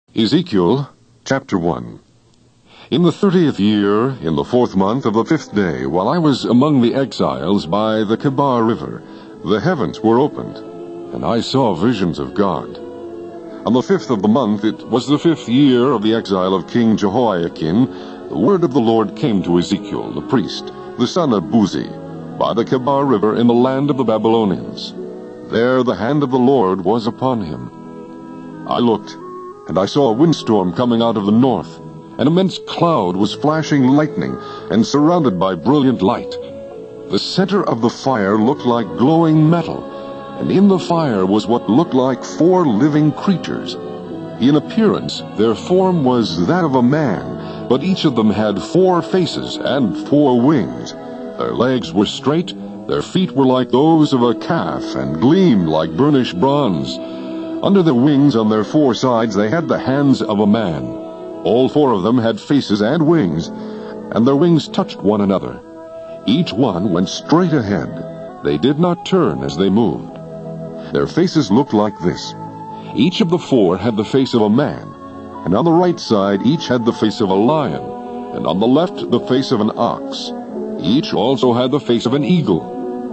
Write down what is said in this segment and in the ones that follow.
Ezekiel chapter 1. In the 30th year, in the 4th month of the 5th day, while I was among the exiles by the Kebar River, the heavens were opened, and I saw visions of God. On the 5th of the month, it was the 5th year of the exile of King Jehoiakim, the word of the Lord came to Ezekiel, the priest, the son of Buzi, by the Kebar River in the land of the Babylonians. There the hand of the Lord was upon him. I looked, and I saw a windstorm coming out of the north. An immense cloud was flashing lightning and surrounded by brilliant light. The center of the fire looked like glowing metal, and in the fire was what looked like 4 living creatures. In appearance, their form was that of a man, but each of them had 4 faces and 4 wings. Their legs were straight, their feet were like those of a calf, and gleamed like burnished bronze. Under their wings on their 4 sides they had the hands of a man. All 4 of them had faces and wings, and their wings touched one another. Each one went straight ahead. They did not turn as they moved. Their faces looked like this. Each of the 4 had the face of a man, and on the right side each had the face of a lion, and on the left the face of an ox. Each also had the face of an eagle.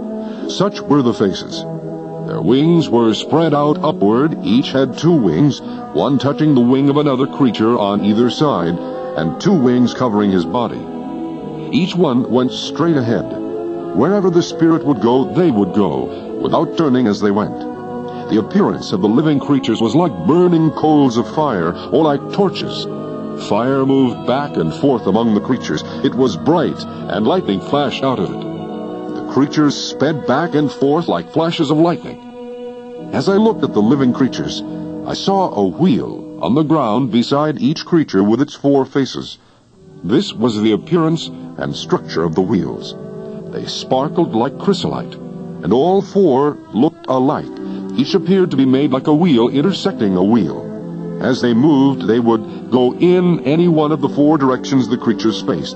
Such were the faces. Their wings were spread out upward. Each had 2 wings, one touching the wing of another creature on either side, and 2 wings covering his body. Each one went straight ahead. Wherever the Spirit would go, they would go, without turning as they went. The appearance of the living creatures was like burning coals of fire, or like torches. Fire moved back and forth among the creatures. It was bright, and lightning flashed out of it. The creatures sped back and forth like flashes of lightning. As I looked at the living creatures, I saw a wheel on the ground beside each creature with its 4 faces. This was the appearance and structure of the wheels. They sparkled like chrysolite, and all 4 looked alike. Each appeared to be made like a wheel intersecting a wheel. As they moved, they would go in any one of the 4 directions the creatures faced.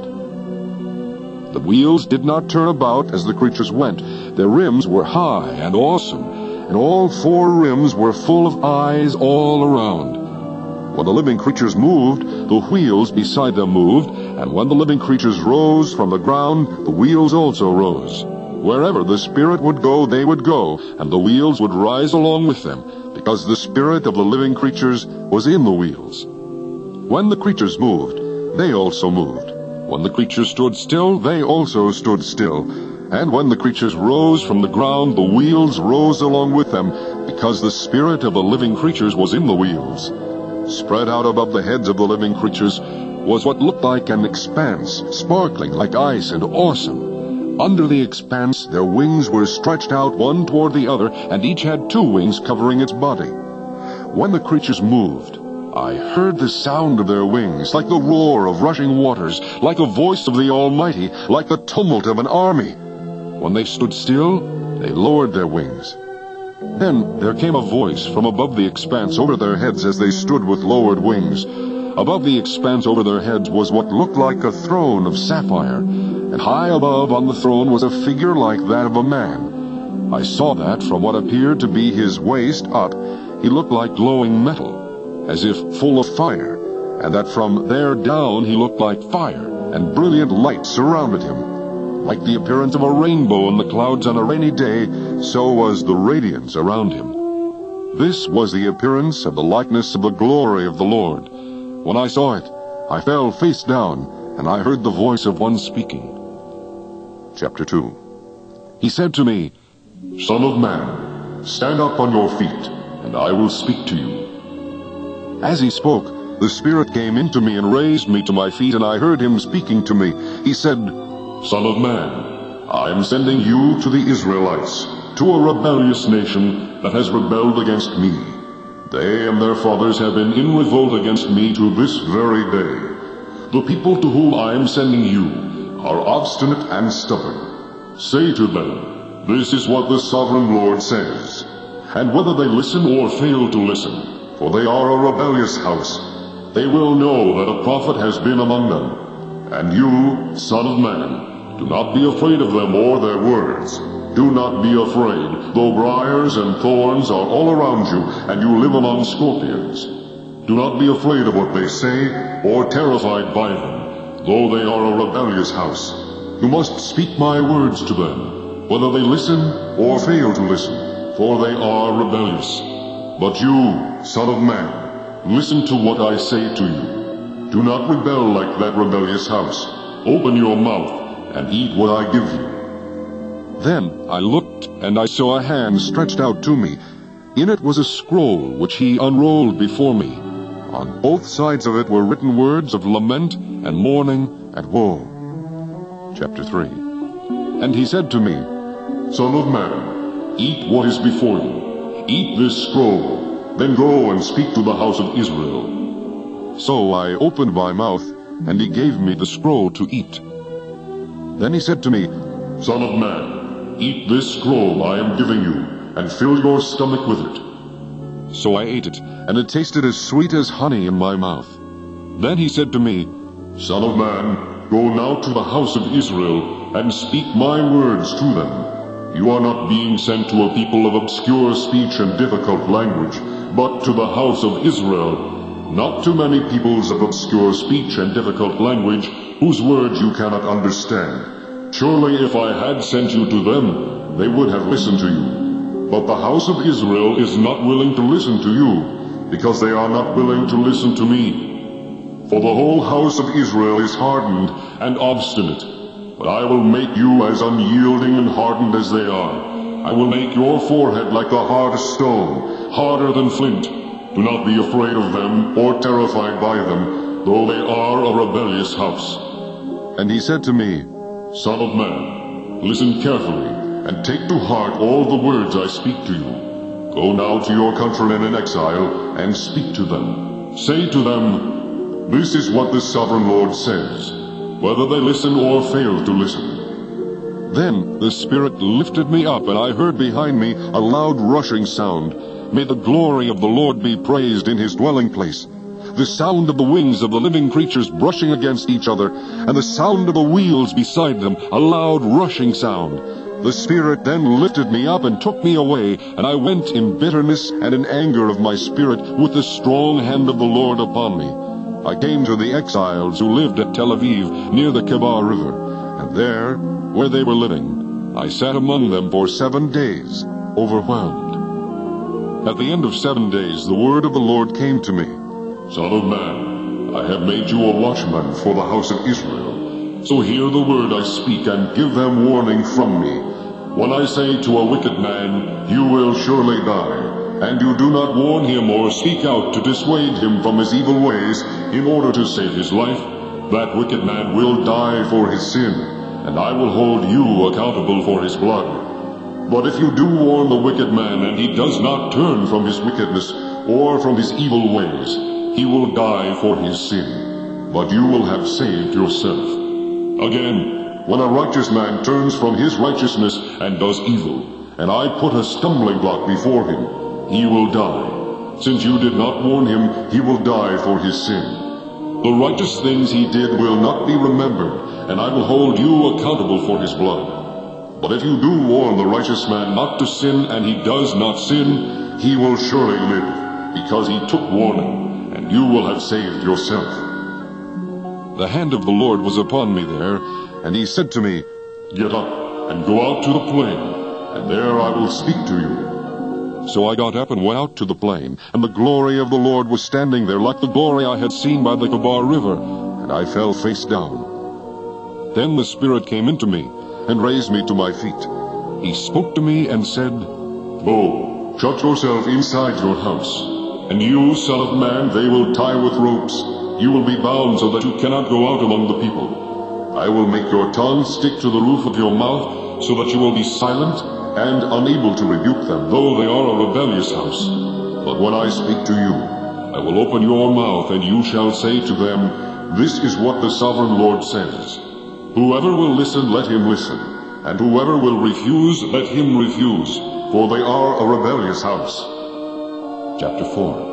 The wheels did not turn about as the creatures went. Their rims were high and awesome, and all 4 rims were full of eyes all around. When the living creatures moved, the wheels beside them moved, and when the living creatures rose from the ground, the wheels also rose. Wherever the Spirit would go, they would go, and the wheels would rise along with them, because the spirit of the living creatures was in the wheels. When the creatures moved, they also moved. When the creatures stood still, they also stood still. And when the creatures rose from the ground, the wheels rose along with them, because the spirit of the living creatures was in the wheels. Spread out above the heads of the living creatures was what looked like an expanse, sparkling like ice and awesome. Under the expanse, their wings were stretched out one toward the other, and each had 2 wings covering its body. When the creatures moved, I heard the sound of their wings, like the roar of rushing waters, like the voice of the Almighty, like the tumult of an army. When they stood still, they lowered their wings. Then there came a voice from above the expanse over their heads as they stood with lowered wings. Above the expanse over their heads was what looked like a throne of sapphire, and high above on the throne was a figure like that of a man. I saw that from what appeared to be his waist up, he looked like glowing metal, as if full of fire, and that from there down he looked like fire, and brilliant light surrounded him. Like the appearance of a rainbow in the clouds on a rainy day, so was the radiance around him. This was the appearance of the likeness of the glory of the Lord. When I saw it, I fell face down, and I heard the voice of one speaking. Chapter 2. He said to me, "Son of man, stand up on your feet, and I will speak to you." As he spoke, the Spirit came into me and raised me to my feet, and I heard him speaking to me. He said, "Son of man, I am sending you to the Israelites, to a rebellious nation that has rebelled against me. They and their fathers have been in revolt against me to this very day. The people to whom I am sending you are obstinate and stubborn. Say to them, 'This is what the sovereign Lord says.' And whether they listen or fail to listen, for they are a rebellious house, they will know that a prophet has been among them. And you, son of man, do not be afraid of them or their words. Do not be afraid, though briars and thorns are all around you, and you live among scorpions. Do not be afraid of what they say, or terrified by them, though they are a rebellious house. You must speak my words to them, whether they listen or fail to listen, for they are rebellious. But you, son of man, listen to what I say to you. Do not rebel like that rebellious house. Open your mouth and eat what I give you. Then I looked, and I saw a hand stretched out to me. In it was a scroll, which he unrolled before me. On both sides of it were written words of lament and mourning and woe. Chapter 3. And he said to me, Son of man, eat what is before you. Eat this scroll, then go and speak to the house of Israel. So I opened my mouth, and he gave me the scroll to eat. Then he said to me, Son of man, eat this scroll I am giving you, and fill your stomach with it. So I ate it, and it tasted as sweet as honey in my mouth. Then he said to me, Son of man, go now to the house of Israel, and speak my words to them. You are not being sent to a people of obscure speech and difficult language, but to the house of Israel, not to many peoples of obscure speech and difficult language, whose words you cannot understand. Surely if I had sent you to them, they would have listened to you. But the house of Israel is not willing to listen to you, because they are not willing to listen to me. For the whole house of Israel is hardened and obstinate. But I will make you as unyielding and hardened as they are. I will make your forehead like a hard stone, harder than flint. Do not be afraid of them or terrified by them, though they are a rebellious house. And he said to me, Son of man, listen carefully, and take to heart all the words I speak to you. Go now to your countrymen in exile, and speak to them. Say to them, This is what the sovereign Lord says, whether they listen or fail to listen. Then the Spirit lifted me up, and I heard behind me a loud rushing sound. May the glory of the Lord be praised in his dwelling place. The sound of the wings of the living creatures brushing against each other, and the sound of the wheels beside them, a loud rushing sound. The Spirit then lifted me up and took me away, and I went in bitterness and in anger of my spirit, with the strong hand of the Lord upon me. I came to the exiles who lived at Tel Aviv, near the Kebar River, and there, where they were living, I sat among them for 7 days, overwhelmed. At the end of 7 days the word of the Lord came to me, Son of man, I have made you a watchman for the house of Israel. So hear the word I speak, and give them warning from me. When I say to a wicked man, You will surely die, and you do not warn him or speak out to dissuade him from his evil ways in order to save his life, that wicked man will die for his sin, and I will hold you accountable for his blood. But if you do warn the wicked man, and he does not turn from his wickedness or from his evil ways, he will die for his sin, but you will have saved yourself. Again, when a righteous man turns from his righteousness and does evil, and I put a stumbling block before him, he will die. Since you did not warn him, he will die for his sin. The righteous things he did will not be remembered, and I will hold you accountable for his blood. But if you do warn the righteous man not to sin, and he does not sin, he will surely live, because he took warning, and you will have saved yourself. The hand of the Lord was upon me there, and he said to me, Get up, and go out to the plain, and there I will speak to you. So I got up and went out to the plain, and the glory of the Lord was standing there, like the glory I had seen by the Kebar River, and I fell face down. Then the Spirit came into me, and raised me to my feet. He spoke to me and said, Go, shut yourself inside your house, and you, son of man, they will tie with ropes. You will be bound so that you cannot go out among the people. I will make your tongue stick to the roof of your mouth, so that you will be silent and unable to rebuke them, though they are a rebellious house. But when I speak to you, I will open your mouth, and you shall say to them, This is what the sovereign Lord says. Whoever will listen, let him listen, and whoever will refuse, let him refuse, for they are a rebellious house. Chapter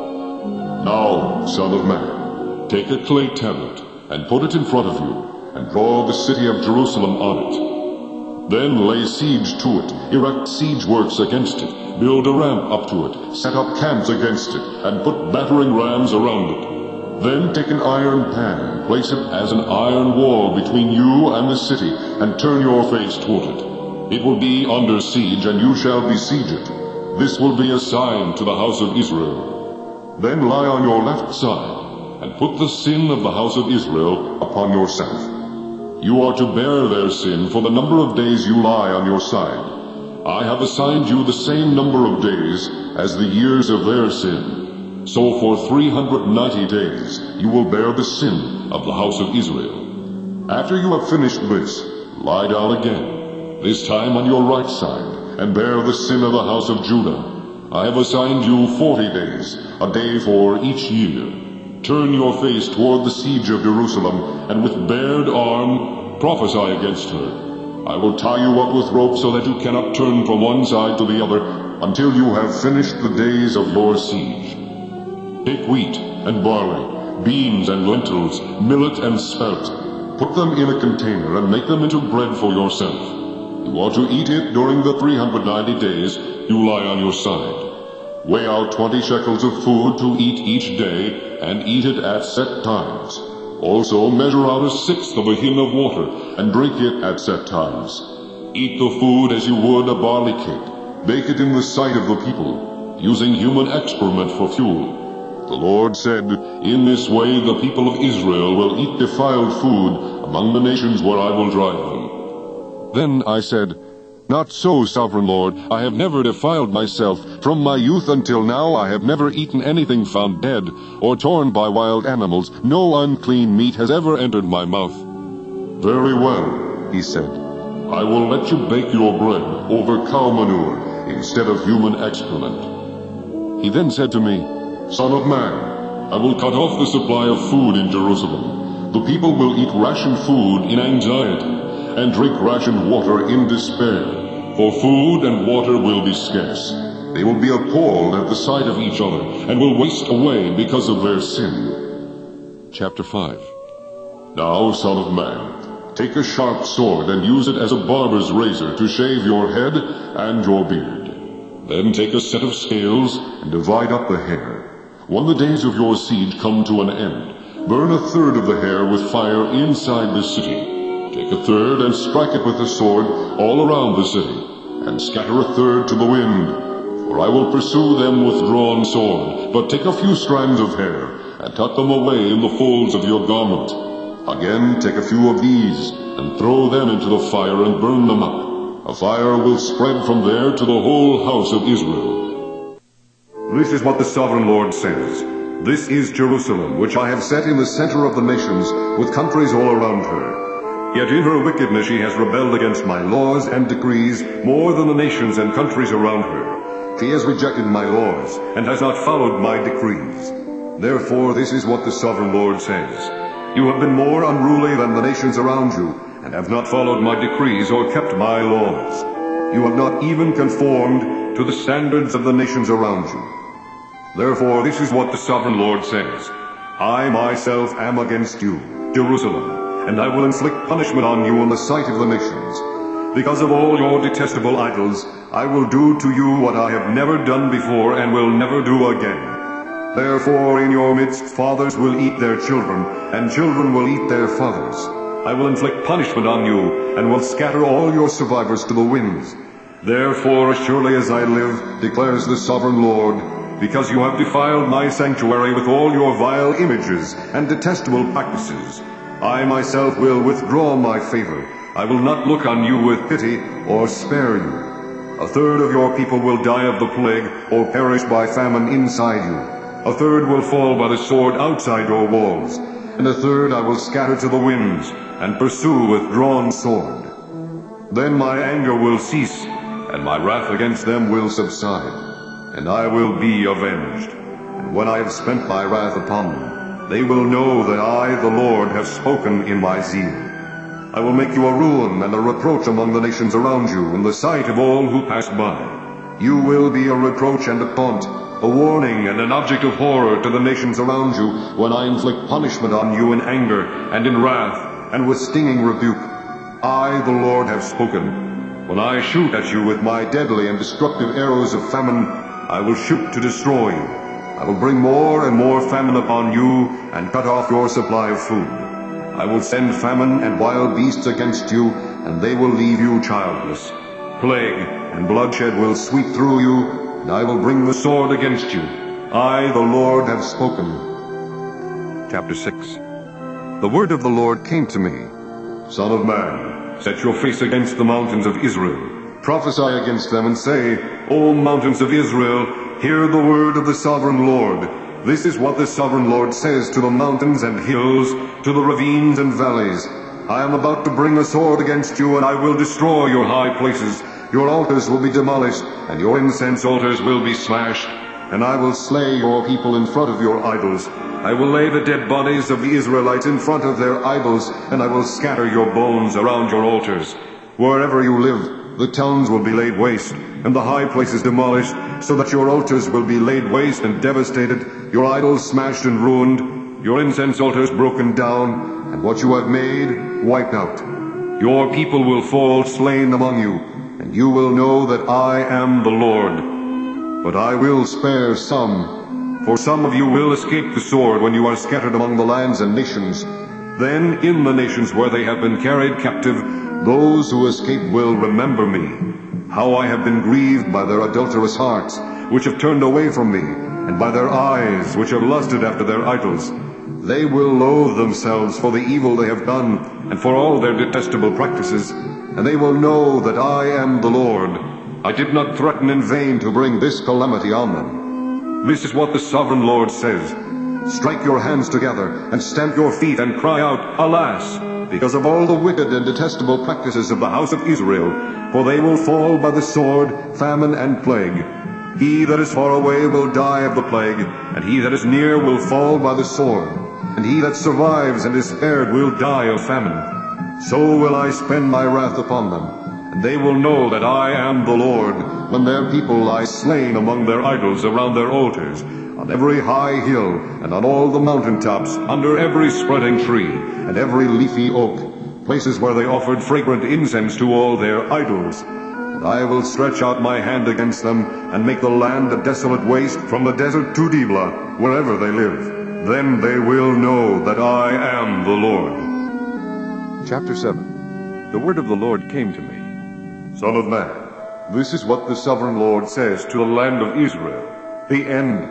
4. Now, son of man, take a clay tablet, and put it in front of you, and draw the city of Jerusalem on it. Then lay siege to it, erect siege works against it, build a ramp up to it, set up camps against it, and put battering rams around it. Then take an iron pan, place it as an iron wall between you and the city, and turn your face toward it. It will be under siege, and you shall besiege it. This will be a sign to the house of Israel. Then lie on your left side, and put the sin of the house of Israel upon yourself. You are to bear their sin for the number of days you lie on your side. I have assigned you the same number of days as the years of their sin. So for 390 days you will bear the sin of the house of Israel. After you have finished this, lie down again, this time on your right side, and bear the sin of the house of Judah. I have assigned you 40 days, a day for each year. Turn your face toward the siege of Jerusalem, and with bared arm prophesy against her. I will tie you up with ropes so that you cannot turn from one side to the other until you have finished the days of your siege. Take wheat and barley, beans and lentils, millet and spelt. Put them in a container and make them into bread for yourself. You are to eat it during the 390 days you lie on your side. Weigh out 20 shekels of food to eat each day, and eat it at set times. Also measure out 1/6 of a hin of water, and drink it at set times. Eat the food as you would a barley cake. Bake it in the sight of the people, using human excrement for fuel. The Lord said, in this way the people of Israel will eat defiled food among the nations where I will drive them. Then I said, Not so, sovereign Lord. I have never defiled myself. From my youth until now I have never eaten anything found dead or torn by wild animals. No unclean meat has ever entered my mouth. Very well, he said. I will let you bake your bread over cow manure instead of human excrement. He then said to me, Son of man, I will cut off the supply of food in Jerusalem. The people will eat rationed food in anxiety, and drink rationed water in despair, for food and water will be scarce. They will be appalled at the sight of each other, and will waste away because of their sin. Chapter 5. Now, son of man, take a sharp sword and use it as a barber's razor to shave your head and your beard. Then take a set of scales and divide up the hair. When the days of your siege come to an end, burn 1/3 of the hair with fire inside the city. Take 1/3 and strike it with the sword all around the city, and scatter 1/3 to the wind. For I will pursue them with drawn sword. But take a few strands of hair, and tuck them away in the folds of your garment. Again take a few of these, and throw them into the fire and burn them up. A fire will spread from there to the whole house of Israel. This is what the sovereign Lord says. This is Jerusalem, which I have set in the center of the nations, with countries all around her. Yet in her wickedness she has rebelled against my laws and decrees more than the nations and countries around her. She has rejected my laws, and has not followed my decrees. Therefore this is what the sovereign Lord says. You have been more unruly than the nations around you, and have not followed my decrees or kept my laws. You have not even conformed to the standards of the nations around you. Therefore this is what the sovereign Lord says. I myself am against you, Jerusalem, and I will inflict punishment on you in the sight of the nations. Because of all your detestable idols, I will do to you what I have never done before and will never do again. Therefore in your midst fathers will eat their children, and children will eat their fathers. I will inflict punishment on you, and will scatter all your survivors to the winds. Therefore, as surely as I live, declares the sovereign Lord, because you have defiled my sanctuary with all your vile images and detestable practices, I myself will withdraw my favor. I will not look on you with pity or spare you. 1/3 of your people will die of the plague or perish by famine inside you. 1/3 will fall by the sword outside your walls, and 1/3 I will scatter to the winds and pursue with drawn sword. Then my anger will cease, and my wrath against them will subside, and I will be avenged. And when I have spent my wrath upon them, they will know that I, the Lord, have spoken in my zeal. I will make you a ruin and a reproach among the nations around you, in the sight of all who pass by. You will be a reproach and a taunt, a warning and an object of horror to the nations around you, when I inflict punishment on you in anger and in wrath and with stinging rebuke. I, the Lord, have spoken. When I shoot at you with my deadly and destructive arrows of famine, I will shoot to destroy you. I will bring more and more famine upon you and cut off your supply of food. I will send famine and wild beasts against you, and they will leave you childless. Plague and bloodshed will sweep through you, and I will bring the sword against you. I, the Lord, have spoken. Chapter 6. The word of the Lord came to me. Son of man, set your face against the mountains of Israel. Prophesy against them and say, O mountains of Israel, hear the word of the sovereign Lord. This is what the sovereign Lord says to the mountains and hills, to the ravines and valleys. I am about to bring a sword against you, and I will destroy your high places. Your altars will be demolished, and your incense altars will be smashed. And I will slay your people in front of your idols. I will lay the dead bodies of the Israelites in front of their idols, and I will scatter your bones around your altars. Wherever you live, the towns will be laid waste, and the high places demolished, so that your altars will be laid waste and devastated, your idols smashed and ruined, your incense altars broken down, and what you have made wiped out. Your people will fall slain among you, and you will know that I am the Lord. But I will spare some, for some of you will escape the sword when you are scattered among the lands and nations. Then in the nations where they have been carried captive, those who escape will remember me, how I have been grieved by their adulterous hearts, which have turned away from me, and by their eyes, which have lusted after their idols. They will loathe themselves for the evil they have done, and for all their detestable practices, and they will know that I am the Lord. I did not threaten in vain to bring this calamity on them. This is what the sovereign Lord says. Strike your hands together, and stamp your feet, and cry out, Alas! Because of all the wicked and detestable practices of the house of Israel, for they will fall by the sword, famine, and plague. He that is far away will die of the plague, and he that is near will fall by the sword, and he that survives and is spared will die of famine. So will I spend my wrath upon them, and they will know that I am the Lord, when their people lie slain among their idols around their altars, on every high hill, and on all the mountain tops, under every spreading tree, and every leafy oak, places where they offered fragrant incense to all their idols. And I will stretch out my hand against them, and make the land a desolate waste, from the desert to Diblah, wherever they live. Then they will know that I am the Lord. Chapter 7. The word of the Lord came to me. Son of man, this is what the sovereign Lord says to the land of Israel. The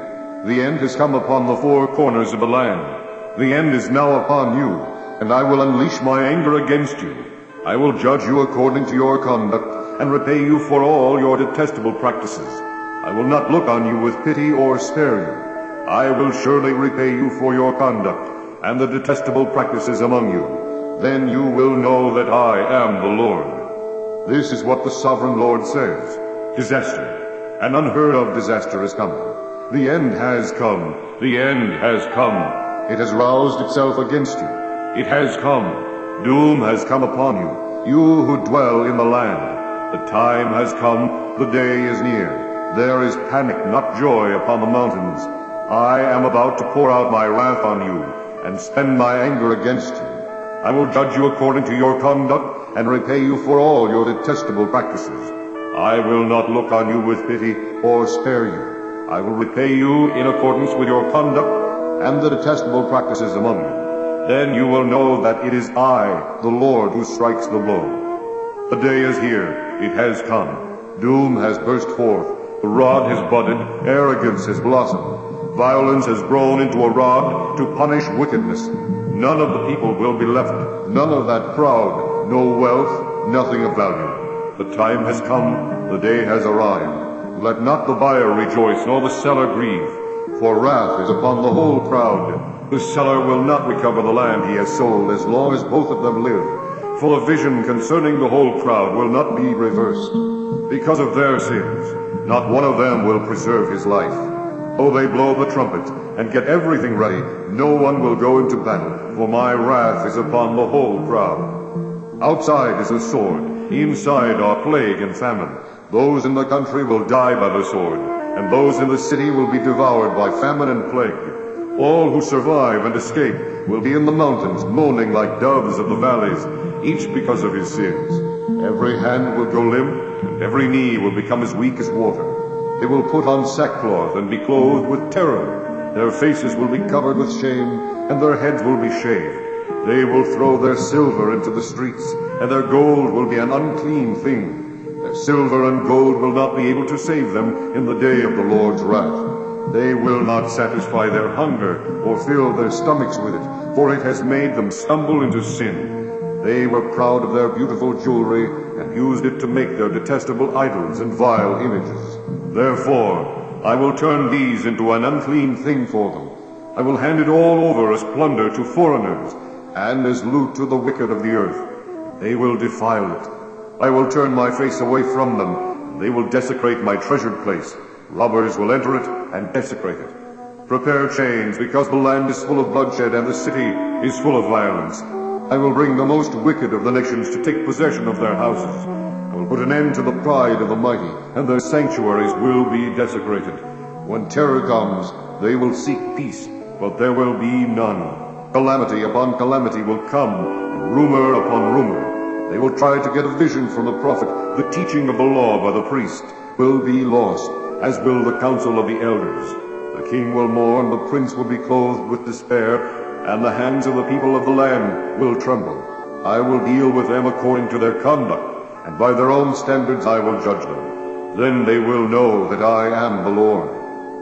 end has come upon the four corners of the land. The end is now upon you, and I will unleash my anger against you. I will judge you according to your conduct, and repay you for all your detestable practices. I will not look on you with pity or spare you. I will surely repay you for your conduct, and the detestable practices among you. Then you will know that I am the Lord. This is what the sovereign Lord says. Disaster, an unheard of disaster is coming. The end has come. The end has come. It has roused itself against you. It has come. Doom has come upon you, you who dwell in the land. The time has come. The day is near. There is panic, not joy, upon the mountains. I am about to pour out my wrath on you, and spend my anger against you. I will judge you according to your conduct, and repay you for all your detestable practices. I will not look on you with pity or spare you. I will repay you in accordance with your conduct and the detestable practices among you. Then you will know that it is I, the Lord, who strikes the blow. The day is here. It has come. Doom has burst forth. The rod has budded. Arrogance has blossomed. Violence has grown into a rod to punish wickedness. None of the people will be left. None of that crowd. No wealth, nothing of value. The time has come. The day has arrived. Let not the buyer rejoice, nor the seller grieve. For wrath is upon the whole crowd. The seller will not recover the land he has sold as long as both of them live. For the vision concerning the whole crowd will not be reversed. Because of their sins, not one of them will preserve his life. Though they blow the trumpet and get everything ready, no one will go into battle, for my wrath is upon the whole crowd. Outside is a sword, inside are plague and famine. Those in the country will die by the sword, and those in the city will be devoured by famine and plague. All who survive and escape will be in the mountains, moaning like doves of the valleys, each because of his sins. Every hand will go limp, and every knee will become as weak as water. They will put on sackcloth and be clothed with terror. Their faces will be covered with shame, and their heads will be shaved. They will throw their silver into the streets, and their gold will be an unclean thing. Their silver and gold will not be able to save them in the day of the Lord's wrath. They will not satisfy their hunger or fill their stomachs with it, for it has made them stumble into sin. They were proud of their beautiful jewelry and used it to make their detestable idols and vile images. Therefore, I will turn these into an unclean thing for them. I will hand it all over as plunder to foreigners, and as loot to the wicked of the earth. They will defile it. I will turn my face away from them, and they will desecrate my treasured place. Robbers will enter it and desecrate it. Prepare chains, because the land is full of bloodshed, and the city is full of violence. I will bring the most wicked of the nations to take possession of their houses. I will put an end to the pride of the mighty, and their sanctuaries will be desecrated. When terror comes, they will seek peace, but there will be none. Calamity upon calamity will come, and rumor upon rumor. They will try to get a vision from the prophet. The teaching of the law by the priest will be lost, as will the counsel of the elders. The king will mourn, the prince will be clothed with despair, and the hands of the people of the land will tremble. I will deal with them according to their conduct, and by their own standards I will judge them. Then they will know that I am the Lord.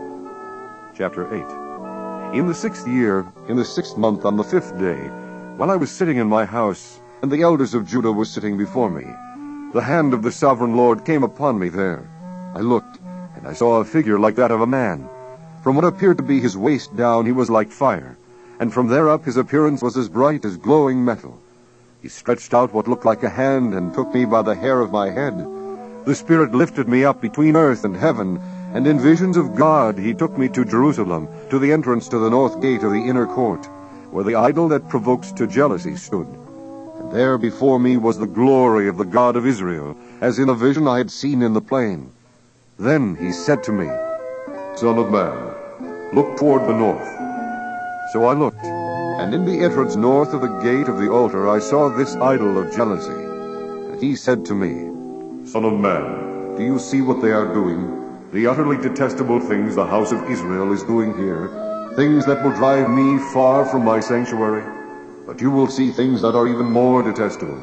Chapter 8. In the 6th year, in the 6th month, on the 5th day, while I was sitting in my house, and the elders of Judah were sitting before me, the hand of the sovereign Lord came upon me there. I looked, and I saw a figure like that of a man. From what appeared to be his waist down, he was like fire, and from there up his appearance was as bright as glowing metal. He stretched out what looked like a hand and took me by the hair of my head. The Spirit lifted me up between earth and heaven, and in visions of God he took me to Jerusalem, to the entrance to the north gate of the inner court, where the idol that provokes to jealousy stood. And there before me was the glory of the God of Israel, as in a vision I had seen in the plain. Then he said to me, Son of man, look toward the north. So I looked, and in the entrance north of the gate of the altar I saw this idol of jealousy. And he said to me, Son of man, do you see what they are doing? The utterly detestable things the house of Israel is doing here, things that will drive me far from my sanctuary. But you will see things that are even more detestable.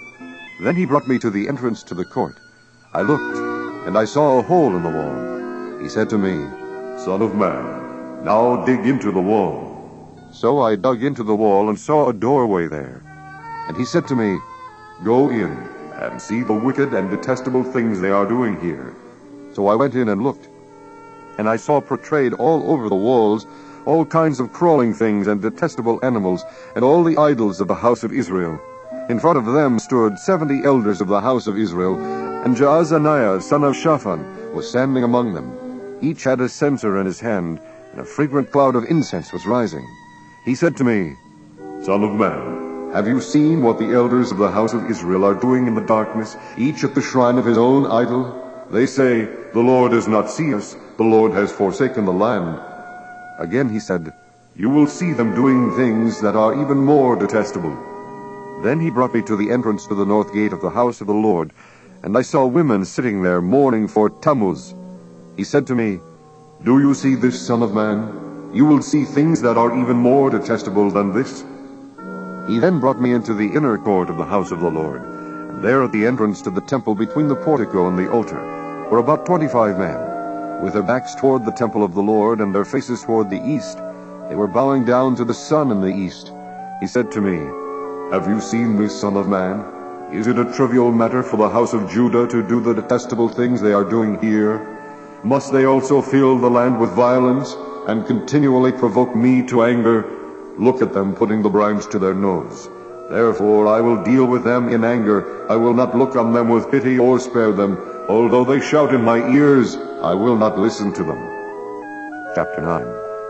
Then he brought me to the entrance to the court. I looked, and I saw a hole in the wall. He said to me, Son of man, now dig into the wall. So I dug into the wall and saw a doorway there. And he said to me, Go in and see the wicked and detestable things they are doing here. So I went in and looked, and I saw portrayed all over the walls all kinds of crawling things and detestable animals, and all the idols of the house of Israel. In front of them stood 70 elders of the house of Israel, and Jaazaniah, son of Shaphan, was standing among them. Each had a censer in his hand, and a fragrant cloud of incense was rising. He said to me, Son of man, have you seen what the elders of the house of Israel are doing in the darkness, each at the shrine of his own idol? They say, The Lord does not see us, the Lord has forsaken the land. Again he said, You will see them doing things that are even more detestable. Then he brought me to the entrance to the north gate of the house of the Lord, and I saw women sitting there mourning for Tammuz. He said to me, Do you see this, son of man? You will see things that are even more detestable than this. He then brought me into the inner court of the house of the Lord, and there at the entrance to the temple between the portico and the altar were about 25 men, with their backs toward the temple of the Lord and their faces toward the east. They were bowing down to the sun in the east. He said to me, Have you seen this, son of man? Is it a trivial matter for the house of Judah to do the detestable things they are doing here? Must they also fill the land with violence and continually provoke me to anger? Look at them putting the bribes to their nose. Therefore I will deal with them in anger. I will not look on them with pity or spare them. Although they shout in my ears, I will not listen to them. Chapter 9.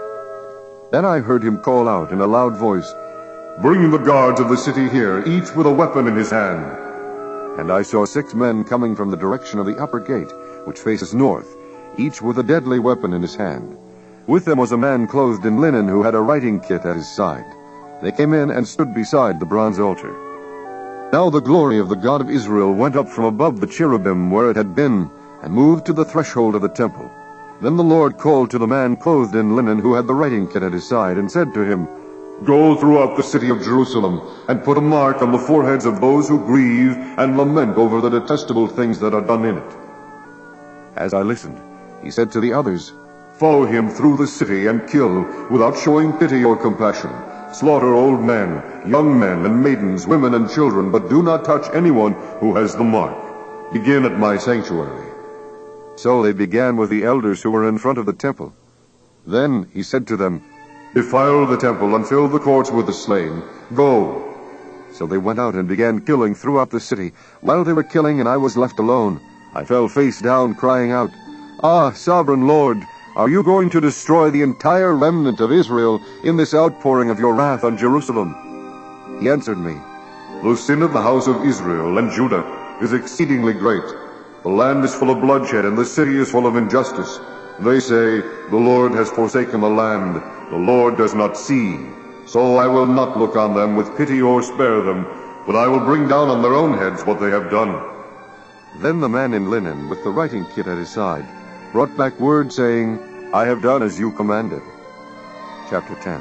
Then I heard him call out in a loud voice, Bring the guards of the city here, each with a weapon in his hand. And I saw 6 men coming from the direction of the upper gate, which faces north, each with a deadly weapon in his hand. With them was a man clothed in linen who had a writing kit at his side. They came in and stood beside the bronze altar. Now the glory of the God of Israel went up from above the cherubim where it had been, and moved to the threshold of the temple. Then the Lord called to the man clothed in linen who had the writing kit at his side, and said to him, Go throughout the city of Jerusalem, and put a mark on the foreheads of those who grieve and lament over the detestable things that are done in it. As I listened, he said to the others, Follow him through the city and kill, without showing pity or compassion. Slaughter old men, young men and maidens, women and children, but do not touch anyone who has the mark. Begin at my sanctuary. So they began with the elders who were in front of the temple. Then he said to them, Defile the temple and fill the courts with the slain. Go. So they went out and began killing throughout the city. While they were killing and I was left alone, I fell face down, crying out, Ah, sovereign Lord, are you going to destroy the entire remnant of Israel in this outpouring of your wrath on Jerusalem? He answered me, The sin of the house of Israel and Judah is exceedingly great. The land is full of bloodshed, and the city is full of injustice. They say, The Lord has forsaken the land. The Lord does not see. So I will not look on them with pity or spare them, but I will bring down on their own heads what they have done. Then the man in linen, with the writing kit at his side, brought back word, saying, I have done as you commanded. Chapter 10.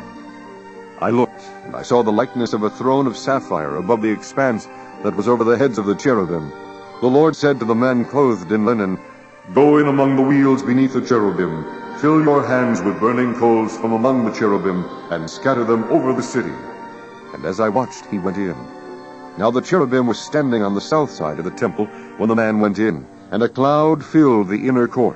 I looked, and I saw the likeness of a throne of sapphire above the expanse that was over the heads of the cherubim. The Lord said to the man clothed in linen, Go in among the wheels beneath the cherubim. Fill your hands with burning coals from among the cherubim, and scatter them over the city. And as I watched, he went in. Now the cherubim was standing on the south side of the temple when the man went in, and a cloud filled the inner court.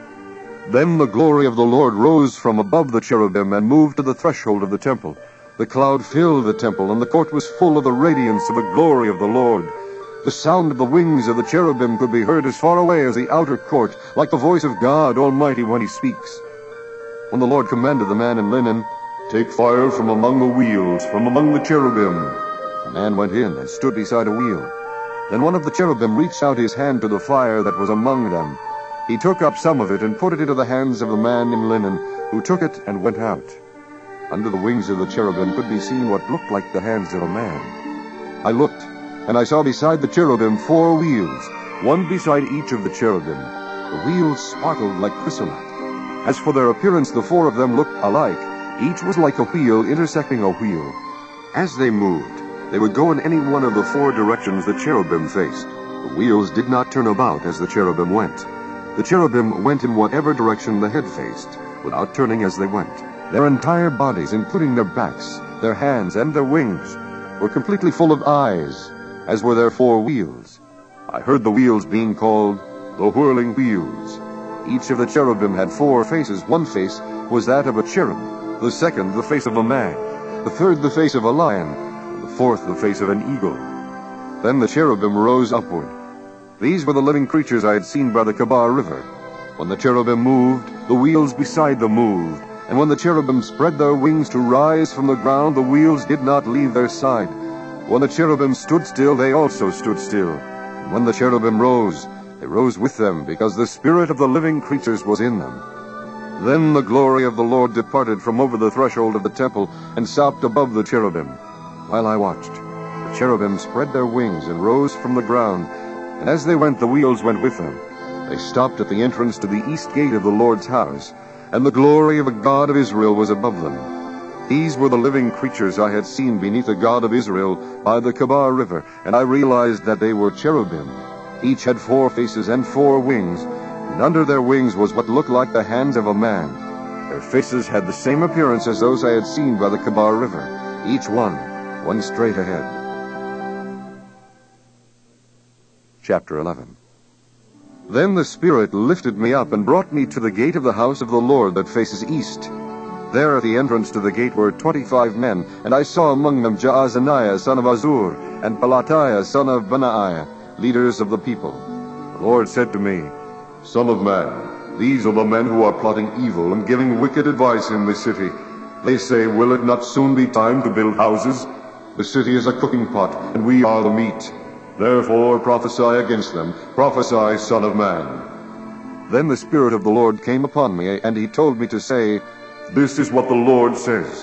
Then the glory of the Lord rose from above the cherubim and moved to the threshold of the temple. The cloud filled the temple, and the court was full of the radiance of the glory of the Lord. The sound of the wings of the cherubim could be heard as far away as the outer court, like the voice of God Almighty when he speaks. When the Lord commanded the man in linen, Take fire from among the wheels, from among the cherubim, the man went in and stood beside a wheel. Then one of the cherubim reached out his hand to the fire that was among them. He took up some of it and put it into the hands of the man in linen, who took it and went out. Under the wings of the cherubim could be seen what looked like the hands of a man. I looked, and I saw beside the cherubim 4 wheels, one beside each of the cherubim. The wheels sparkled like chrysolite. As for their appearance, the 4 of them looked alike. Each was like a wheel intersecting a wheel. As they moved, they would go in any one of the 4 directions the cherubim faced. The wheels did not turn about as the cherubim went. The cherubim went in whatever direction the head faced, without turning as they went. Their entire bodies, including their backs, their hands, and their wings, were completely full of eyes, as were their 4 wheels. I heard the wheels being called the whirling wheels. Each of the cherubim had 4 faces. One face was that of a cherub, the second the face of a man, the third the face of a lion, and the fourth the face of an eagle. Then the cherubim rose upward. These were the living creatures I had seen by the Kebar River. When the cherubim moved, the wheels beside them moved, and when the cherubim spread their wings to rise from the ground, the wheels did not leave their side. When the cherubim stood still, they also stood still. And when the cherubim rose, they rose with them, because the spirit of the living creatures was in them. Then the glory of the Lord departed from over the threshold of the temple and stopped above the cherubim. While I watched, the cherubim spread their wings and rose from the ground, and as they went, the wheels went with them. They stopped at the entrance to the east gate of the Lord's house, and the glory of the God of Israel was above them. These were the living creatures I had seen beneath the God of Israel by the Kebar River, and I realized that they were cherubim. Each had 4 faces and 4 wings, and under their wings was what looked like the hands of a man. Their faces had the same appearance as those I had seen by the Kebar River, each one straight ahead. Chapter 11. Then the Spirit lifted me up and brought me to the gate of the house of the Lord that faces east. There at the entrance to the gate were 25 men, and I saw among them Jaazaniah son of Azur, and Pelatiah son of Benaiah, leaders of the people. The Lord said to me, Son of man, these are the men who are plotting evil and giving wicked advice in this city. They say, Will it not soon be time to build houses? The city is a cooking pot, and we are the meat. Therefore prophesy against them. Prophesy, Son of man. Then the Spirit of the Lord came upon me, and he told me to say, This is what the Lord says.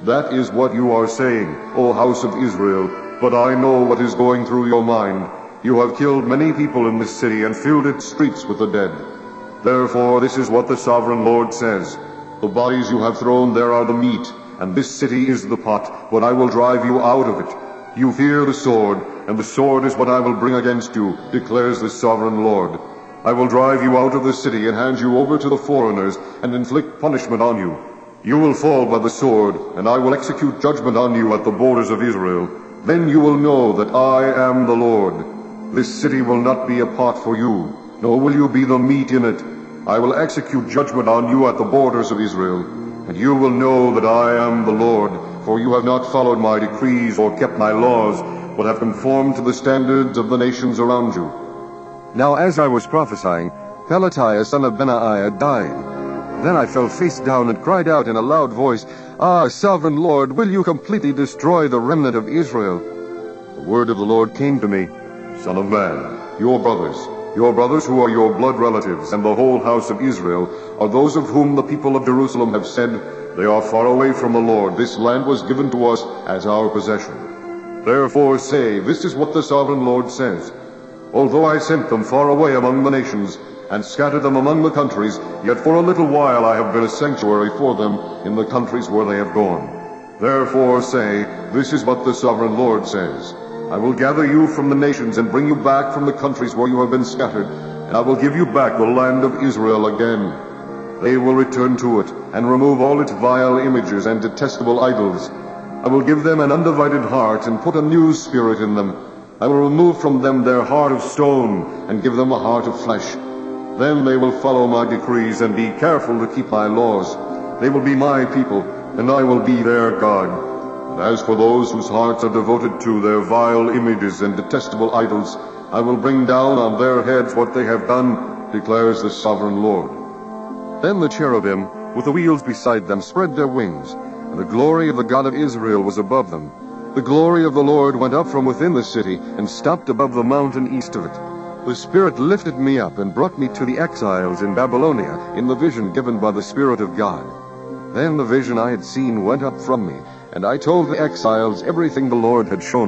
That is what you are saying, O house of Israel, but I know what is going through your mind. You have killed many people in this city and filled its streets with the dead. Therefore this is what the sovereign Lord says. The bodies you have thrown there are the meat, and this city is the pot, but I will drive you out of it. You fear the sword, and the sword is what I will bring against you, declares the sovereign Lord. I will drive you out of the city and hand you over to the foreigners and inflict punishment on you. You will fall by the sword, and I will execute judgment on you at the borders of Israel. Then you will know that I am the Lord. This city will not be a pot for you, nor will you be the meat in it. I will execute judgment on you at the borders of Israel, and you will know that I am the Lord, for you have not followed my decrees or kept my laws, but have conformed to the standards of the nations around you. Now as I was prophesying, Pelatiah son of Benaiah died. Then I fell face down and cried out in a loud voice, Ah, sovereign Lord, will you completely destroy the remnant of Israel? The word of the Lord came to me, Son of man, your brothers who are your blood relatives, and the whole house of Israel, are those of whom the people of Jerusalem have said, They are far away from the Lord. This land was given to us as our possession. Therefore say, This is what the sovereign Lord says. Although I sent them far away among the nations, and scattered them among the countries, yet for a little while I have been a sanctuary for them in the countries where they have gone. Therefore say, This is what the sovereign Lord says. I will gather you from the nations and bring you back from the countries where you have been scattered, and I will give you back the land of Israel again. They will return to it, and remove all its vile images and detestable idols. I will give them an undivided heart, and put a new spirit in them. I will remove from them their heart of stone, and give them a heart of flesh. Then they will follow my decrees, and be careful to keep my laws. They will be my people, and I will be their God. And as for those whose hearts are devoted to their vile images and detestable idols, I will bring down on their heads what they have done, declares the sovereign Lord. Then the cherubim, with the wheels beside them, spread their wings, and the glory of the God of Israel was above them. The glory of the Lord went up from within the city, and stopped above the mountain east of it. The Spirit lifted me up and brought me to the exiles in Babylonia in the vision given by the Spirit of God. Then the vision I had seen went up from me, and I told the exiles everything the Lord had shown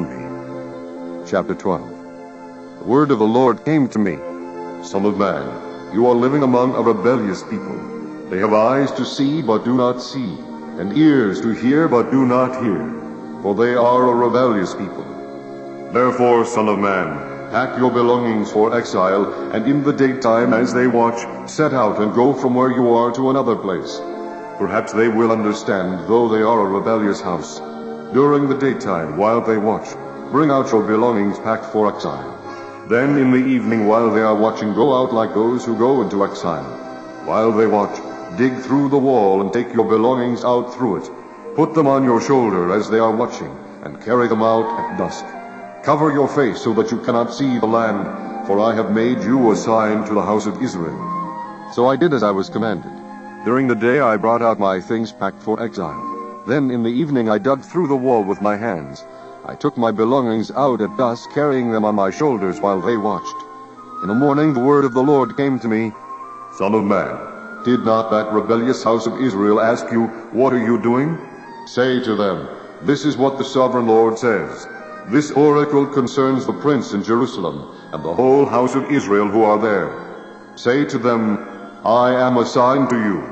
me. Chapter 12. The word of the Lord came to me, Son of man, you are living among a rebellious people. They have eyes to see but do not see, and ears to hear but do not hear, for they are a rebellious people. Therefore, Son of man, pack your belongings for exile, and in the daytime as they watch, set out and go from where you are to another place. Perhaps they will understand, though they are a rebellious house. During the daytime, while they watch, bring out your belongings packed for exile. Then in the evening, while they are watching, go out like those who go into exile. While they watch, dig through the wall and take your belongings out through it. Put them on your shoulder as they are watching, and carry them out at dusk. Cover your face so that you cannot see the land, for I have made you a sign to the house of Israel. So I did as I was commanded. During the day I brought out my things packed for exile. Then in the evening I dug through the wall with my hands. I took my belongings out at dusk, carrying them on my shoulders while they watched. In the morning the word of the Lord came to me, Son of man, did not that rebellious house of Israel ask you, What are you doing? Say to them, This is what the sovereign Lord says. This oracle concerns the prince in Jerusalem, and the whole house of Israel who are there. Say to them, I am a sign to you.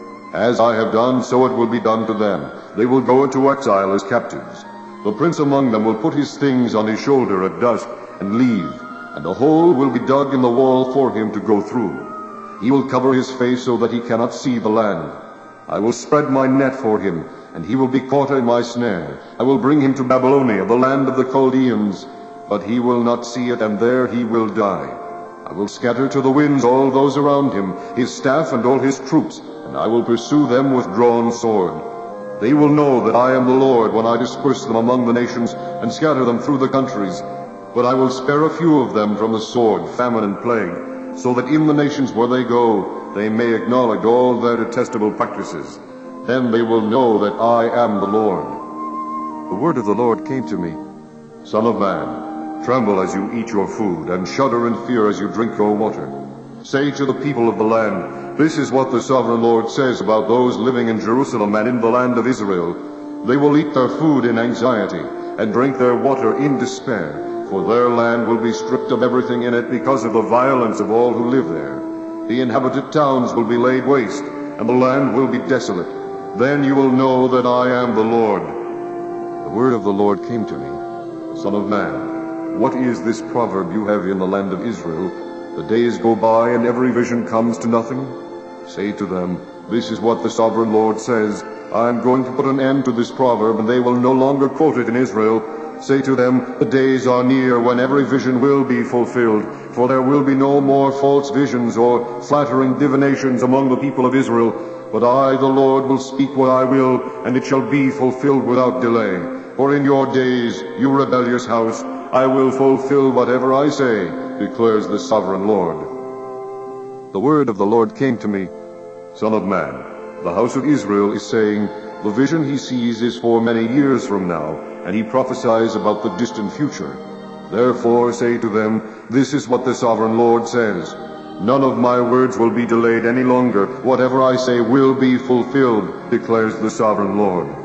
As I have done, so it will be done to them. They will go into exile as captives. The prince among them will put his things on his shoulder at dusk and leave, and a hole will be dug in the wall for him to go through. He will cover his face so that he cannot see the land. I will spread my net for him, and he will be caught in my snare. I will bring him to Babylonia, the land of the Chaldeans, but he will not see it, and there he will die. I will scatter to the winds all those around him, his staff and all his troops, and I will pursue them with drawn sword. They will know that I am the Lord when I disperse them among the nations and scatter them through the countries. But I will spare a few of them from the sword, famine, and plague, so that in the nations where they go they may acknowledge all their detestable practices. Then they will know that I am the Lord. The word of the Lord came to me, Son of man, tremble as you eat your food, and shudder in fear as you drink your water. Say to the people of the land, This is what the sovereign Lord says about those living in Jerusalem and in the land of Israel. They will eat their food in anxiety, and drink their water in despair, for their land will be stripped of everything in it because of the violence of all who live there. The inhabited towns will be laid waste, and the land will be desolate. Then you will know that I am the Lord. The word of the Lord came to me. Son of man, what is this proverb you have in the land of Israel? The days go by and every vision comes to nothing? Say to them, this is what the sovereign Lord says. I am going to put an end to this proverb, and they will no longer quote it in Israel. Say to them, the days are near when every vision will be fulfilled, for there will be no more false visions or flattering divinations among the people of Israel. But I, the Lord, will speak what I will, and it shall be fulfilled without delay. For in your days, you rebellious house, I will fulfill whatever I say, declares the sovereign Lord. The word of the Lord came to me. Son of man, the house of Israel is saying, the vision he sees is for many years from now, and he prophesies about the distant future. Therefore say to them, this is what the sovereign Lord says. None of my words will be delayed any longer. Whatever I say will be fulfilled, declares the sovereign Lord.